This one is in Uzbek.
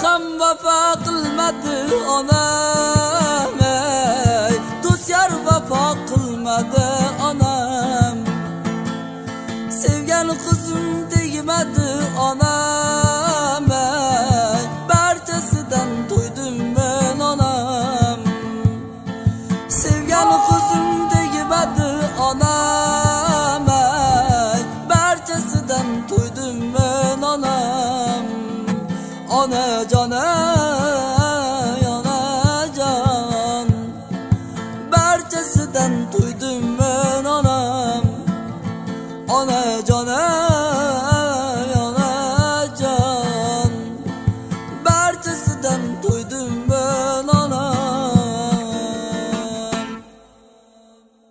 ham vafo qilmadi onam, ey do'st yar vafo qilmadi onam. Sevgan qizim tegmadi